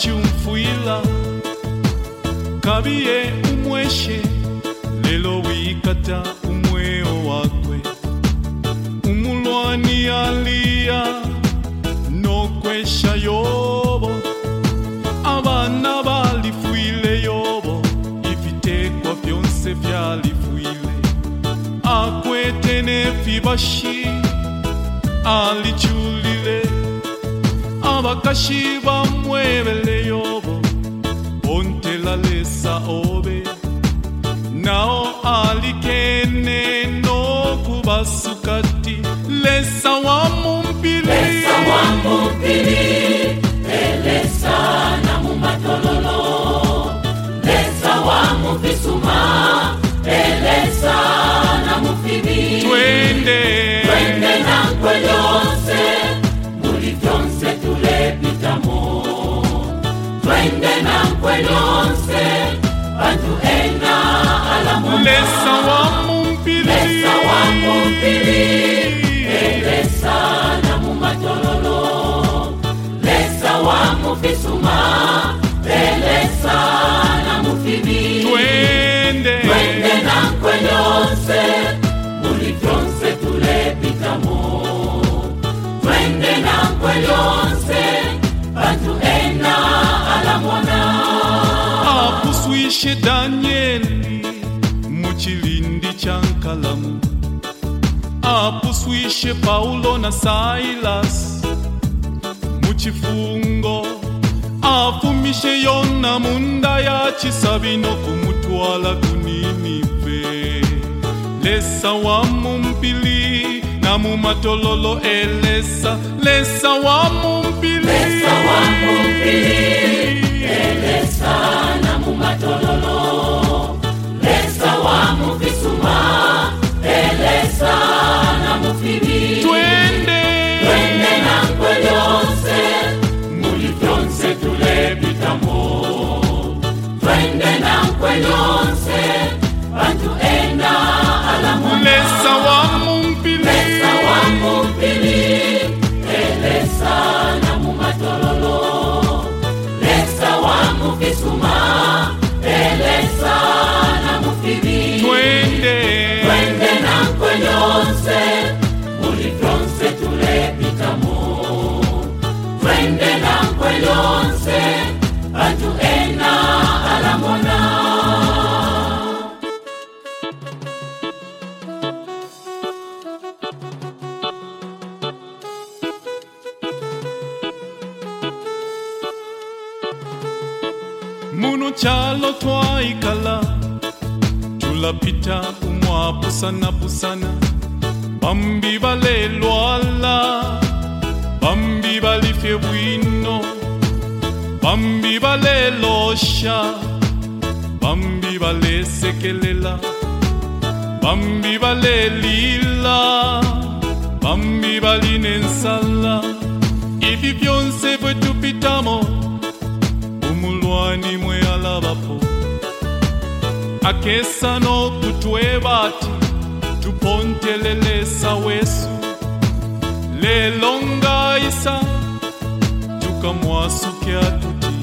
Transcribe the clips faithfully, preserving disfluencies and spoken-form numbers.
chumfuila kabiye umweshe lelo wikata umweo wakwe umulwani alia nokwesha yobo abana balifuile yobo ibitekwa vyonse vyalifuile akwetene fibashi alichulile abakashi bamwebele yobo ontela lesa obe nao alikene no kubasukati lesa wa mumpili lesa wa mumpili elesa na mumatololo lesa wa mufisuma elesa na mufibi twende twende na kwelonse muri vyonse tulepitamo twende na kwelonse bantu ena alamu lesa wa mumpili lesa wa mumpili elesa na mumatololo lesa wa mufisuma elesa na mufibi twende twende na kwelonse muri vyonse tulepitamo twende na kwelonse bantu ena alamona apuswishe Danieli muchilindi chankalamu apuswishe Paulo na Silas muchifungo afumishe Yona munda ya chisabino kumutwala kuninive lesa wa mumpili na mumatololo elesa lesa wa mumpili lesa wa mumpili elesa na mumatololo lesa wa mufisuma elesa na mufibi twende twende na kwelonse muri vyonse tulepitamo twende na kwelonse bantu ena alamu lesa wa mumpili lesa wa mumpili elesa na mumatololo lesa wa mufisuma elesa na mufibi twende twende na kwelonse muri vyonse tulepitamo twende na kwelonse bantu ena alamona muno chalo twaikala tulapita umwapusana pusana bambi balelwala bambi balifye bwino bambi balelosha bambi balesekelela bambi balelila bambi balinensala ibi byonse bwe tupitamo umulwani mwe alabapo akesa no kutwebati tupontelelesa wesu lelonga isa tukamwasukia tuti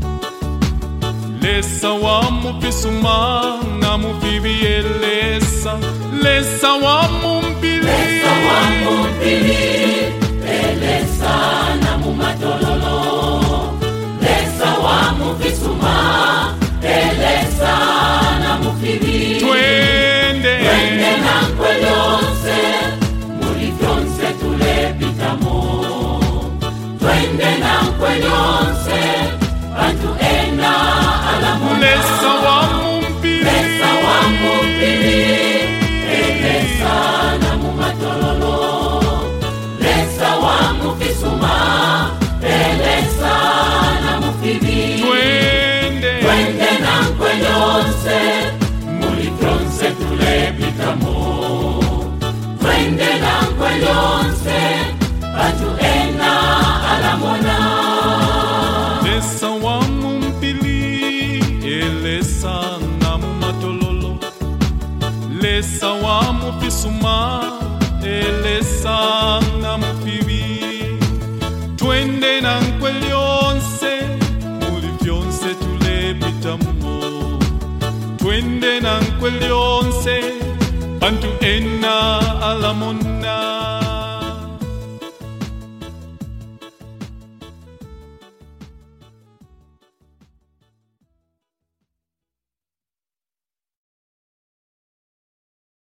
lesa wa mufisuma na mufibi elesa lesa wa mumpili lesa wa mumpili elesa na mumatololo lesa wa mufisuma elesa na mufibi twende twende na kwelonse muri vyonse tulepitamo twende na kwelonse bantu ena alamu lesa wa mumpili lesa wa mumpili elesa na mumatololo lesa wa mufisuma elesa na mufibi twende twende na kwelonse muri vyonse tulepitamo twende na kwelonse bantu ena alamona lesa wa mumpili elesa na mumatololo lesa wa mufisuma elesa na mufibi twende na nkwelyonse kwelyonse bantu ena alamonde